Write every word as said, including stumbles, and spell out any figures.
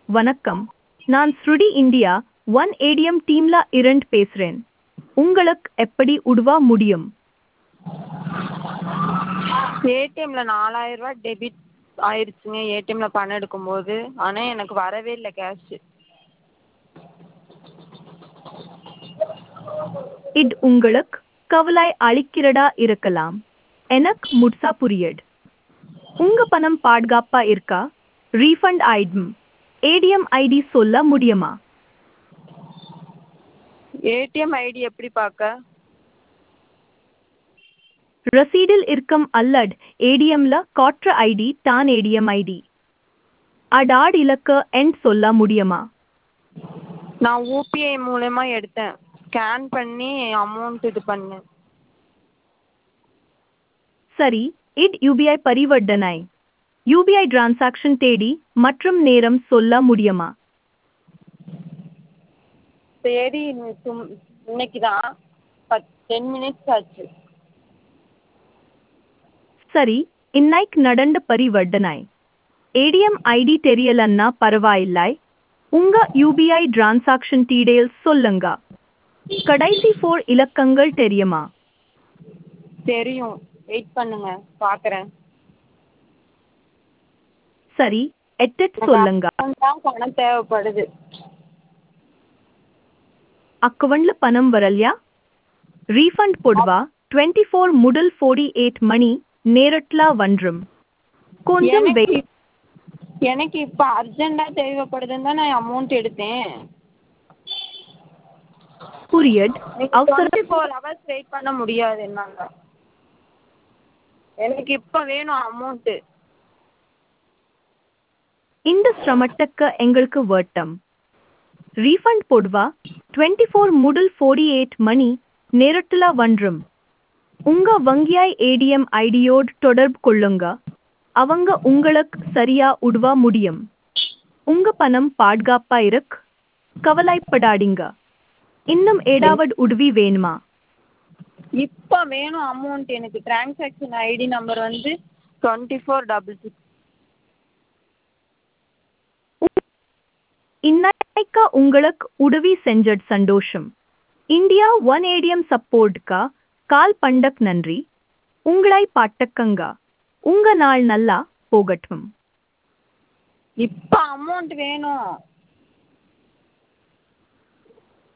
வணக்கம். நான் ஸ்ருடி India one ATM டீம்ல இரண்டு பேசுறேன். உங்களுக்கு எப்படி உதவ முடியும்? ஏடிஎம்ல நாலாயிரம் ரூபாய் டெபிட் ஆயிடுச்சுங்க. ஏடிஎம்ல பணம் எடுக்கும்போது ஆனால் எனக்கு வரவே இல்லை கேஷ். இது உங்களுக்கு கவலை அளிக்கிறதா இருக்கலாம். எனக்கு முழுசா புரியுது. உங்க பணம் பாதுகாப்பா இருக்கா? ரீஃபண்ட் ஆயிடும். ஏடிஎம் ஐடி சொல்ல முடியுமா? ஏடிஎம் ஐடி எப்படி பார்க்க? ரசீடில் இருக்கும் அல்லது ஏடிஎம்ல காட்டுற ஐடி தான் ஏடிஎம் ஐடி. அடாட் இலக்க எண் சொல்ல முடியுமா? நான் யூபிஐ மூலமா எடுத்தேன். ஸ்கேன் பண்ணி அமௌண்ட் இது பண்ணேன். சரி, இது யூபிஐ பரிவர்த்தனை. யூபிஐ டிரான்சாக்ஷன் தேதி மற்றும் நேரம் சொல்ல முடியுமா? தேதி இன்னைக்கு தான் பத் டென் மினிட்ஸ் ஆச்சு. சரி, இன்னைக்கு நடந்த பரிவர்த்தனை. ஏடிஎம் ஐடி தெரியலன்னா பரவாயில்லை. உங்க யூபிஐ டிரான்சாக்ஷன் டீடைல்ஸ் சொல்லுங்க. கடைசி ஃபோர் இலக்கங்கள் தெரியுமா? தெரியும், வெயிட் பண்ணுங்க பார்க்குறேன். சரி, எட்டு சொல்லுங்க. தான் பணம் தேவைப்படுது. அக்கவுண்ட்ல பணம் வரலையா? ரீஃபண்ட் போடுவா டுவெண்ட்டி ஃபோர் முதல் ஃபோர்ட்டி எயிட் மணி நேரத்துல வந்துரும். கொஞ்சம் எனக்கு வெயிட். எனக்கு இப்போ அர்ஜென்ட்டாக தேவைப்படுதுன்னு தான் நான் அமௌண்ட் எடுத்தேன். புரியுது. அவசர டுவெண்ட்டி ஃபோர் ஹவர்ஸ் வெயிட் பண்ண முடியாது என்னால். எனக்கு இப்போ வேணும் அமௌண்ட்டு. இந்த சிரமத்துக்கு எங்களுக்கு வருத்தம். ரீஃபண்ட் போடுவா டுவெண்ட்டி ஃபோர் முதல் ஃபோர்ட்டி எயிட் மணி நேரத்துல வந்துரும். உங்க வங்கியை ஏடிஎம் ஐடியோடு தொடர்பு கொள்ளுங்க. அவங்க உங்களுக்கு சரியா உதவ முடியும். உங்க பணம் பாதுகாப்பா இருக்கு. கவலைப்படாதீங்க. இன்னும் ஏதாவது உதவி வேணுமா? இப்போ வேணும் அமௌண்ட். எனக்கு டிரான்சாக்ஷன் ஐடி நம்பர் வந்து டுவெண்ட்டி ஃபோர் டபுள் சிக்ஸ். இன்னைக்கு உங்களுக்கு உதவி செஞ்சது சந்தோஷம். இந்தியா ஒன் ஏடிஎம் சப்போர்ட்கா கால் பண்ணக் நன்றி. உங்களை பாட்டுக்கங்க. உங்க நாள் நல்லா போகட்டும். இப்போ அமௌண்ட் வேணும்.